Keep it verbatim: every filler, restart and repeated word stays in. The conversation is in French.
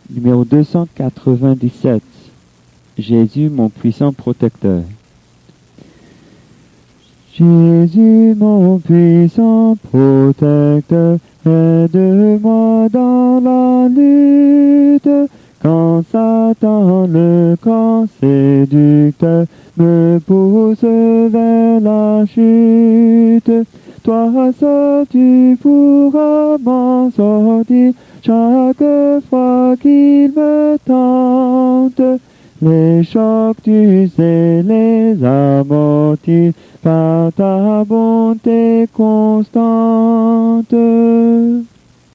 Numéro deux cent quatre-vingt-dix-sept. Jésus, mon puissant protecteur. Jésus, mon puissant protecteur, aide-moi dans la lutte. Quand Satan, le camp séducteur, me pousse vers la chute, toi seul tu pourras m'en sortir chaque fois qu'il me tente. Les chocs, tu sais les amortir par ta bonté constante.